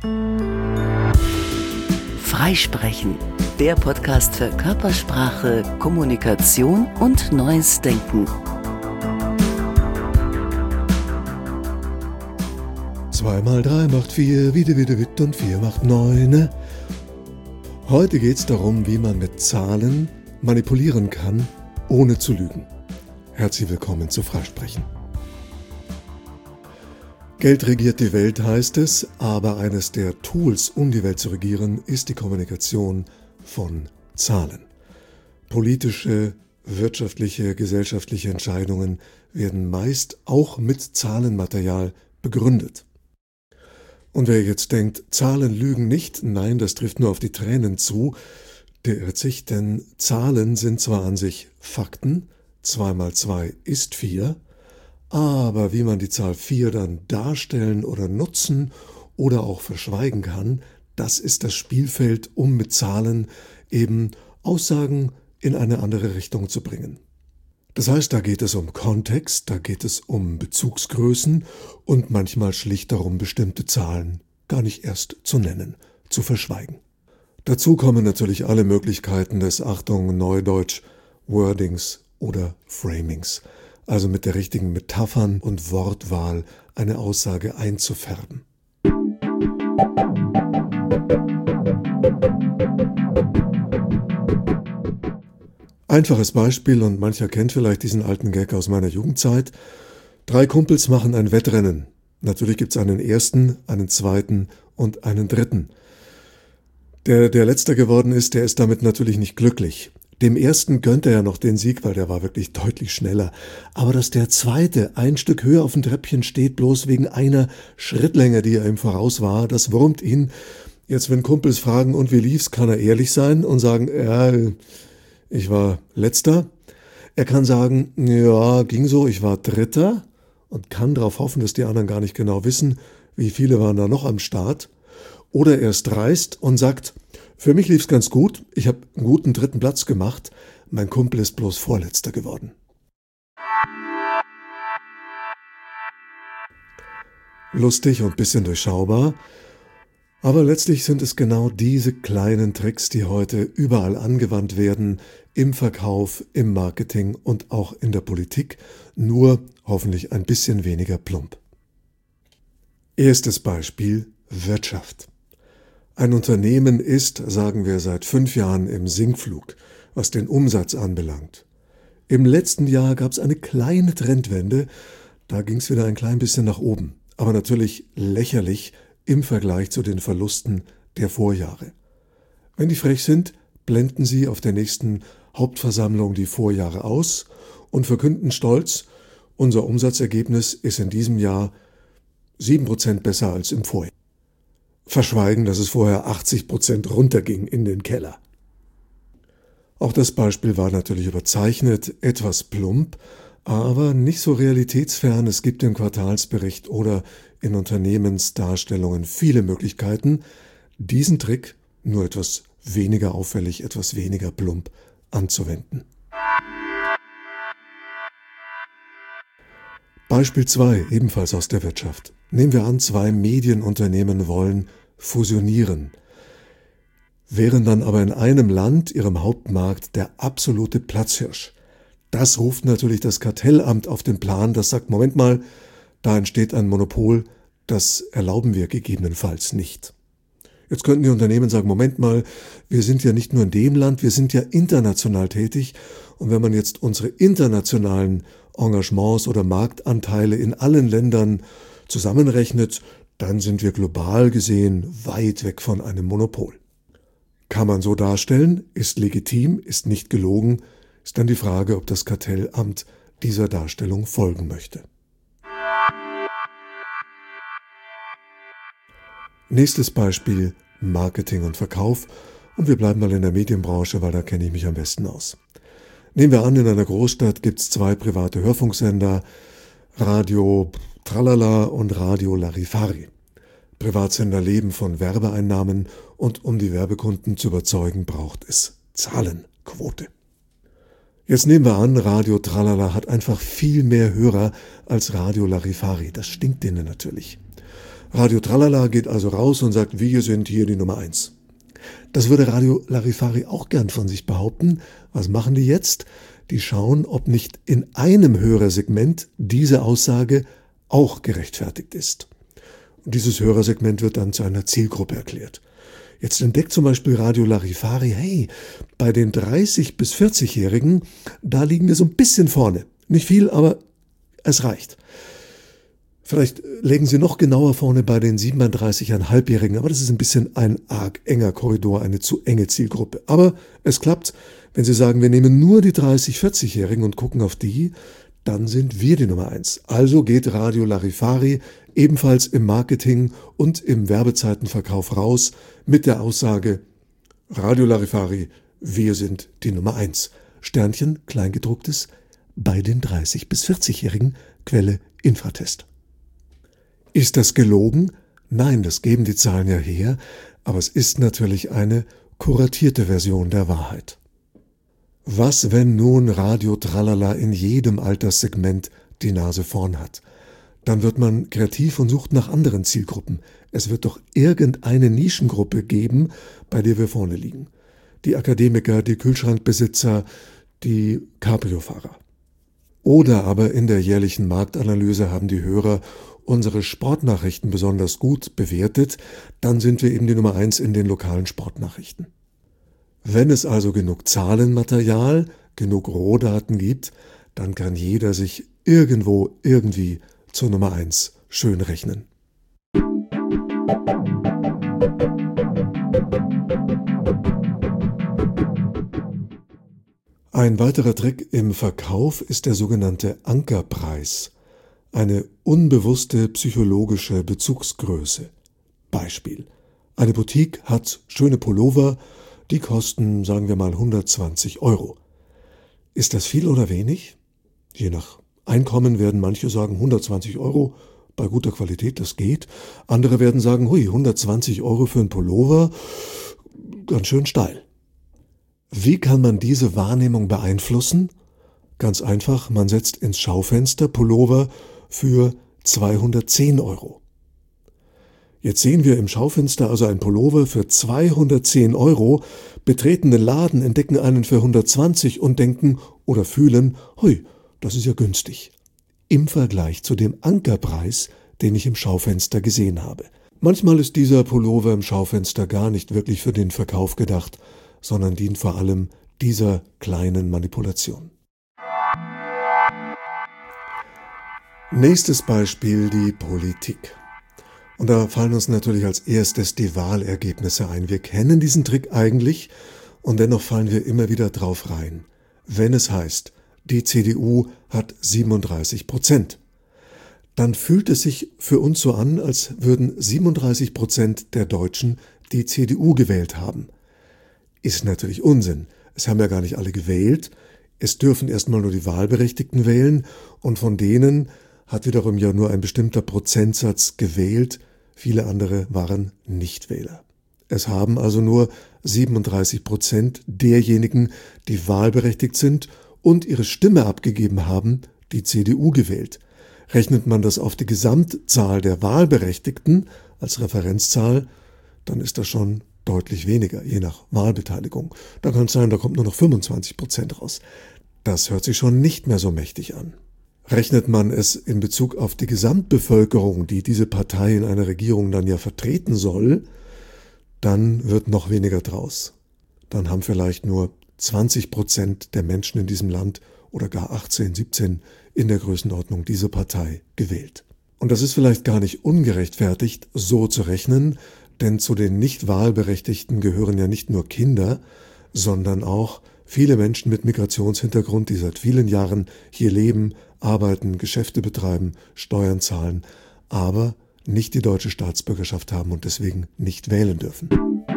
Freisprechen, der Podcast für Körpersprache, Kommunikation und neues Denken. 2 mal 3 macht 4, wieder Witt und 4 macht 9. Heute geht es darum, wie man mit Zahlen manipulieren kann, ohne zu lügen. Herzlich willkommen zu Freisprechen. Geld regiert die Welt, heißt es, aber eines der Tools, um die Welt zu regieren, ist die Kommunikation von Zahlen. Politische, wirtschaftliche, gesellschaftliche Entscheidungen werden meist auch mit Zahlenmaterial begründet. Und wer jetzt denkt, Zahlen lügen nicht, nein, das trifft nur auf die Tränen zu, der irrt sich, denn Zahlen sind zwar an sich Fakten, 2 mal 2 ist 4, aber wie man die Zahl 4 dann darstellen oder nutzen oder auch verschweigen kann, das ist das Spielfeld, um mit Zahlen eben Aussagen in eine andere Richtung zu bringen. Das heißt, da geht es um Kontext, da geht es um Bezugsgrößen und manchmal schlicht darum, bestimmte Zahlen gar nicht erst zu nennen, zu verschweigen. Dazu kommen natürlich alle Möglichkeiten des, Achtung, Neudeutsch, Wordings oder Framings, also mit der richtigen Metaphern und Wortwahl eine Aussage einzufärben. Einfaches Beispiel, und mancher kennt vielleicht diesen alten Gag aus meiner Jugendzeit. 3 Kumpels machen ein Wettrennen. Natürlich gibt es einen ersten, einen zweiten und einen dritten. Der letzter geworden ist, der ist damit natürlich nicht glücklich. Dem ersten gönnt er ja noch den Sieg, weil der war wirklich deutlich schneller. Aber dass der zweite ein Stück höher auf dem Treppchen steht, bloß wegen einer Schrittlänge, die er ihm voraus war, das wurmt ihn. Jetzt, wenn Kumpels fragen, und wie lief's, kann er ehrlich sein und sagen, ja, ich war Letzter. Er kann sagen, ja, ging so, ich war Dritter, und kann darauf hoffen, dass die anderen gar nicht genau wissen, wie viele waren da noch am Start. Oder er ist dreist und sagt, für mich lief's ganz gut, ich habe einen guten 3. Platz gemacht, mein Kumpel ist bloß Vorletzter geworden. Lustig und bisschen durchschaubar, aber letztlich sind es genau diese kleinen Tricks, die heute überall angewandt werden, im Verkauf, im Marketing und auch in der Politik, nur hoffentlich ein bisschen weniger plump. Erstes Beispiel: Wirtschaft. Ein Unternehmen ist, sagen wir, seit 5 Jahren im Sinkflug, was den Umsatz anbelangt. Im letzten Jahr gab es eine kleine Trendwende, da ging es wieder ein klein bisschen nach oben, aber natürlich lächerlich im Vergleich zu den Verlusten der Vorjahre. Wenn die frech sind, blenden sie auf der nächsten Hauptversammlung die Vorjahre aus und verkünden stolz, unser Umsatzergebnis ist in diesem Jahr 7% besser als im Vorjahr. Verschweigen, dass es vorher 80% runterging in den Keller. Auch das Beispiel war natürlich überzeichnet, etwas plump, aber nicht so realitätsfern. Es gibt im Quartalsbericht oder in Unternehmensdarstellungen viele Möglichkeiten, diesen Trick nur etwas weniger auffällig, etwas weniger plump anzuwenden. Beispiel 2, ebenfalls aus der Wirtschaft. Nehmen wir an, 2 Medienunternehmen wollen fusionieren, wären dann aber in einem Land, ihrem Hauptmarkt, der absolute Platzhirsch. Das ruft natürlich das Kartellamt auf den Plan, das sagt, Moment mal, da entsteht ein Monopol, das erlauben wir gegebenenfalls nicht. Jetzt könnten die Unternehmen sagen, Moment mal, wir sind ja nicht nur in dem Land, wir sind ja international tätig, und wenn man jetzt unsere internationalen Engagements oder Marktanteile in allen Ländern zusammenrechnet, dann sind wir global gesehen weit weg von einem Monopol. Kann man so darstellen, ist legitim, ist nicht gelogen, ist dann die Frage, ob das Kartellamt dieser Darstellung folgen möchte. Nächstes Beispiel: Marketing und Verkauf, und wir bleiben mal in der Medienbranche, weil da kenne ich mich am besten aus. Nehmen wir an, in einer Großstadt gibt es 2 private Hörfunksender, Radio Tralala und Radio Larifari. Privatsender leben von Werbeeinnahmen, und um die Werbekunden zu überzeugen, braucht es Zahlenquote. Jetzt nehmen wir an, Radio Tralala hat einfach viel mehr Hörer als Radio Larifari. Das stinkt denen natürlich. Radio Tralala geht also raus und sagt, wir sind hier die Nummer 1. Das würde Radio Larifari auch gern von sich behaupten. Was machen die jetzt? Die schauen, ob nicht in einem Hörersegment diese Aussage auch gerechtfertigt ist. Und dieses Hörersegment wird dann zu einer Zielgruppe erklärt. Jetzt entdeckt zum Beispiel Radio Larifari, hey, bei den 30- bis 40-Jährigen, da liegen wir so ein bisschen vorne. Nicht viel, aber es reicht. Vielleicht legen Sie noch genauer vorne bei den 37,5-Jährigen, aber das ist ein bisschen ein arg enger Korridor, eine zu enge Zielgruppe. Aber es klappt, wenn Sie sagen, wir nehmen nur die 30-, 40-Jährigen und gucken auf die, dann sind wir die Nummer 1. Also geht Radio Larifari ebenfalls im Marketing und im Werbezeitenverkauf raus mit der Aussage, Radio Larifari, wir sind die Nummer 1. Sternchen, Kleingedrucktes, bei den 30- bis 40-Jährigen, Quelle Infratest. Ist das gelogen? Nein, das geben die Zahlen ja her, aber es ist natürlich eine kuratierte Version der Wahrheit. Was, wenn nun Radio Tralala in jedem Alterssegment die Nase vorn hat? Dann wird man kreativ und sucht nach anderen Zielgruppen. Es wird doch irgendeine Nischengruppe geben, bei der wir vorne liegen. Die Akademiker, die Kühlschrankbesitzer, die Cabrio-Fahrer. Oder aber in der jährlichen Marktanalyse haben die Hörer unsere Sportnachrichten besonders gut bewertet, dann sind wir eben die Nummer 1 in den lokalen Sportnachrichten. Wenn es also genug Zahlenmaterial, genug Rohdaten gibt, dann kann jeder sich irgendwo irgendwie zur Nummer 1 schön rechnen. Ein weiterer Trick im Verkauf ist der sogenannte Ankerpreis. Eine unbewusste psychologische Bezugsgröße. Beispiel: Eine Boutique hat schöne Pullover, die kosten, sagen wir mal, 120 €. Ist das viel oder wenig? Je nach Einkommen werden manche sagen 120 € bei guter Qualität, das geht. Andere werden sagen, hui, 120 € für einen Pullover, ganz schön steil. Wie kann man diese Wahrnehmung beeinflussen? Ganz einfach, man setzt ins Schaufenster Pullover für 210 €. Jetzt sehen wir im Schaufenster also ein Pullover für 210 €, betreten den Laden, entdecken einen für 120 und denken oder fühlen, hui, das ist ja günstig. Im Vergleich zu dem Ankerpreis, den ich im Schaufenster gesehen habe. Manchmal ist dieser Pullover im Schaufenster gar nicht wirklich für den Verkauf gedacht, sondern dient vor allem dieser kleinen Manipulation. Nächstes Beispiel, die Politik. Und da fallen uns natürlich als erstes die Wahlergebnisse ein. Wir kennen diesen Trick eigentlich und dennoch fallen wir immer wieder drauf rein. Wenn es heißt, die CDU hat 37%, dann fühlt es sich für uns so an, als würden 37% der Deutschen die CDU gewählt haben. Ist natürlich Unsinn. Es haben ja gar nicht alle gewählt. Es dürfen erstmal nur die Wahlberechtigten wählen und von denen hat wiederum ja nur ein bestimmter Prozentsatz gewählt. Viele andere waren Nichtwähler. Es haben also nur 37% derjenigen, die wahlberechtigt sind und ihre Stimme abgegeben haben, die CDU gewählt. Rechnet man das auf die Gesamtzahl der Wahlberechtigten als Referenzzahl, dann ist das schon deutlich weniger, je nach Wahlbeteiligung. Da kann es sein, da kommt nur noch 25% raus. Das hört sich schon nicht mehr so mächtig an. Rechnet man es in Bezug auf die Gesamtbevölkerung, die diese Partei in einer Regierung dann ja vertreten soll, dann wird noch weniger draus. Dann haben vielleicht nur 20% der Menschen in diesem Land oder gar 18, 17 in der Größenordnung diese Partei gewählt. Und das ist vielleicht gar nicht ungerechtfertigt, so zu rechnen, denn zu den Nicht-Wahlberechtigten gehören ja nicht nur Kinder, sondern auch viele Menschen mit Migrationshintergrund, die seit vielen Jahren hier leben, arbeiten, Geschäfte betreiben, Steuern zahlen, aber nicht die deutsche Staatsbürgerschaft haben und deswegen nicht wählen dürfen.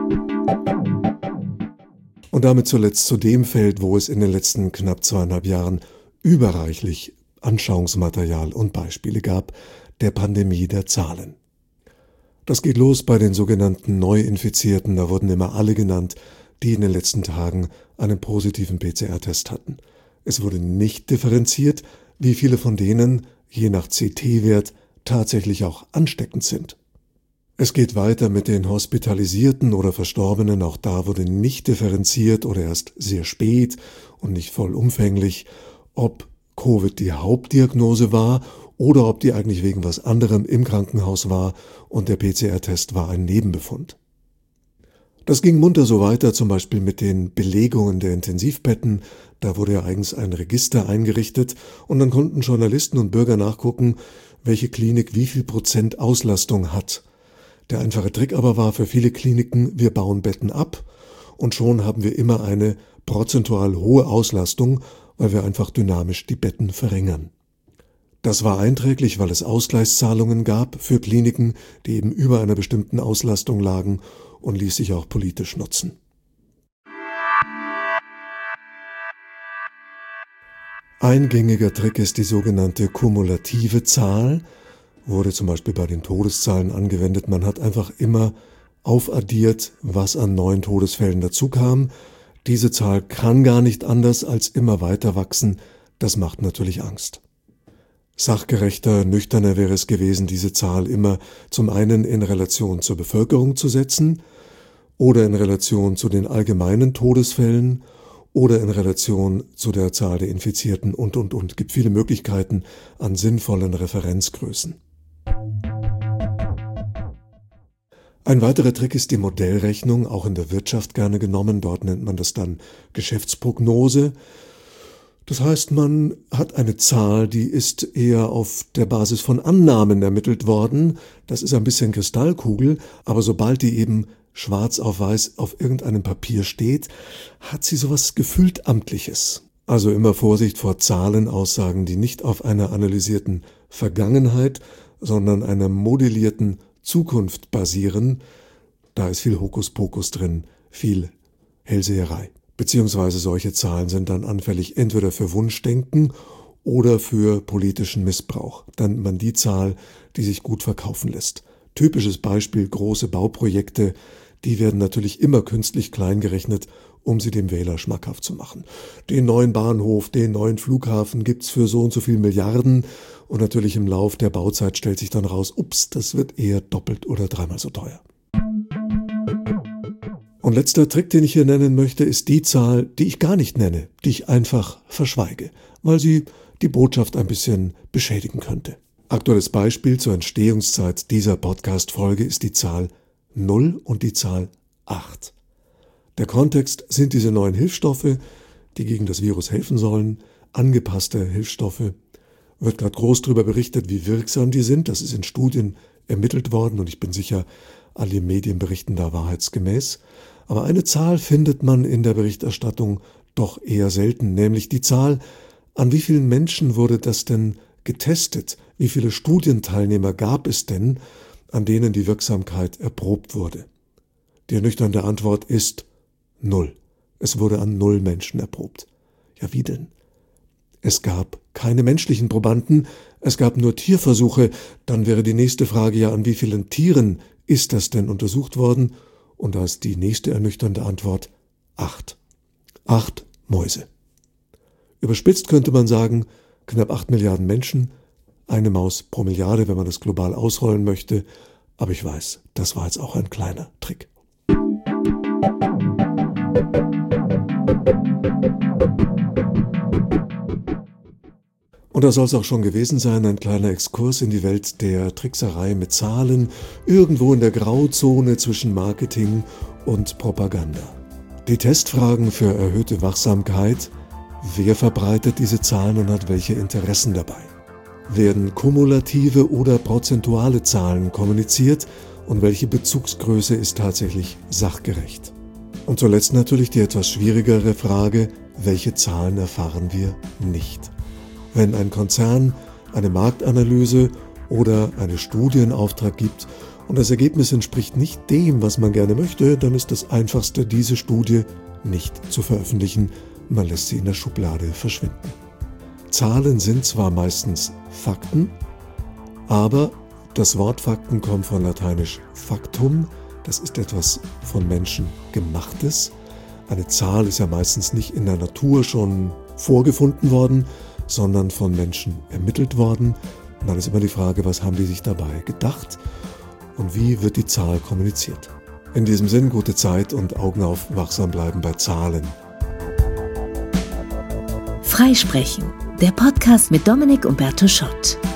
Und damit zuletzt zu dem Feld, wo es in den letzten knapp 2,5 Jahren überreichlich Anschauungsmaterial und Beispiele gab, der Pandemie der Zahlen. Das geht los bei den sogenannten Neuinfizierten, da wurden immer alle genannt, die in den letzten Tagen einen positiven PCR-Test hatten. Es wurde nicht differenziert, wie viele von denen, je nach CT-Wert, tatsächlich auch ansteckend sind. Es geht weiter mit den Hospitalisierten oder Verstorbenen. Auch da wurde nicht differenziert oder erst sehr spät und nicht vollumfänglich, ob Covid die Hauptdiagnose war oder ob die eigentlich wegen was anderem im Krankenhaus war und der PCR-Test war ein Nebenbefund. Das ging munter so weiter, zum Beispiel mit den Belegungen der Intensivbetten. Da wurde ja eigens ein Register eingerichtet und dann konnten Journalisten und Bürger nachgucken, welche Klinik wie viel Prozent Auslastung hat. Der einfache Trick aber war für viele Kliniken, wir bauen Betten ab und schon haben wir immer eine prozentual hohe Auslastung, weil wir einfach dynamisch die Betten verringern. Das war einträglich, weil es Ausgleichszahlungen gab für Kliniken, die eben über einer bestimmten Auslastung lagen und ließ sich auch politisch nutzen. Ein gängiger Trick ist die sogenannte kumulative Zahl, wurde zum Beispiel bei den Todeszahlen angewendet. Man hat einfach immer aufaddiert, was an neuen Todesfällen dazu kam. Diese Zahl kann gar nicht anders als immer weiter wachsen. Das macht natürlich Angst. Sachgerechter, nüchterner wäre es gewesen, diese Zahl immer zum einen in Relation zur Bevölkerung zu setzen oder in Relation zu den allgemeinen Todesfällen oder in Relation zu der Zahl der Infizierten und. Es gibt viele Möglichkeiten an sinnvollen Referenzgrößen. Ein weiterer Trick ist die Modellrechnung, auch in der Wirtschaft gerne genommen. Dort nennt man das dann Geschäftsprognose. Das heißt, man hat eine Zahl, die ist eher auf der Basis von Annahmen ermittelt worden. Das ist ein bisschen Kristallkugel, aber sobald die eben schwarz auf weiß auf irgendeinem Papier steht, hat sie sowas gefühlt Amtliches. Also immer Vorsicht vor Zahlenaussagen, die nicht auf einer analysierten Vergangenheit, sondern einer modellierten Zukunft basieren. Da ist viel Hokuspokus drin, viel Hellseherei. Beziehungsweise solche Zahlen sind dann anfällig entweder für Wunschdenken oder für politischen Missbrauch. Dann nimmt man die Zahl, die sich gut verkaufen lässt. Typisches Beispiel, große Bauprojekte, die werden natürlich immer künstlich klein gerechnet, um sie dem Wähler schmackhaft zu machen. Den neuen Bahnhof, den neuen Flughafen gibt's für so und so viel Milliarden und natürlich im Lauf der Bauzeit stellt sich dann raus, ups, das wird eher doppelt oder dreimal so teuer. Und letzter Trick, den ich hier nennen möchte, ist die Zahl, die ich gar nicht nenne, die ich einfach verschweige, weil sie die Botschaft ein bisschen beschädigen könnte. Aktuelles Beispiel zur Entstehungszeit dieser Podcast-Folge ist die Zahl 0 und die Zahl 8. Der Kontext sind diese neuen Hilfsstoffe, die gegen das Virus helfen sollen, angepasste Hilfsstoffe. Wird gerade groß darüber berichtet, wie wirksam die sind. Das ist in Studien ermittelt worden und ich bin sicher, alle Medien berichten da wahrheitsgemäß. Aber eine Zahl findet man in der Berichterstattung doch eher selten, nämlich die Zahl, an wie vielen Menschen wurde das denn getestet? Wie viele Studienteilnehmer gab es denn, an denen die Wirksamkeit erprobt wurde? Die ernüchternde Antwort ist 0. Es wurde an 0 Menschen erprobt. Ja, wie denn? Es gab keine menschlichen Probanden, es gab nur Tierversuche. Dann wäre die nächste Frage ja, an wie vielen Tieren ist das denn untersucht worden? Und da ist die nächste ernüchternde Antwort 8. 8 Mäuse. Überspitzt könnte man sagen, knapp 8 Milliarden Menschen, eine Maus pro Milliarde, wenn man das global ausrollen möchte. Aber ich weiß, das war jetzt auch ein kleiner Trick. Und das soll es auch schon gewesen sein, ein kleiner Exkurs in die Welt der Trickserei mit Zahlen, irgendwo in der Grauzone zwischen Marketing und Propaganda. Die Testfragen für erhöhte Wachsamkeit: Wer verbreitet diese Zahlen und hat welche Interessen dabei? Werden kumulative oder prozentuale Zahlen kommuniziert und welche Bezugsgröße ist tatsächlich sachgerecht? Und zuletzt natürlich die etwas schwierigere Frage: Welche Zahlen erfahren wir nicht? Wenn ein Konzern eine Marktanalyse oder eine Studie in Auftrag gibt und das Ergebnis entspricht nicht dem, was man gerne möchte, dann ist das Einfachste, diese Studie nicht zu veröffentlichen. Man lässt sie in der Schublade verschwinden. Zahlen sind zwar meistens Fakten, aber das Wort Fakten kommt von lateinisch factum, das ist etwas von Menschen Gemachtes. Eine Zahl ist ja meistens nicht in der Natur schon vorgefunden worden, sondern von Menschen ermittelt worden. Und dann ist immer die Frage, was haben die sich dabei gedacht? und wie wird die Zahl kommuniziert. In diesem Sinn, gute Zeit und Augen auf, wachsam bleiben bei Zahlen. Freisprechen, der Podcast mit Dominik Umberto Schott.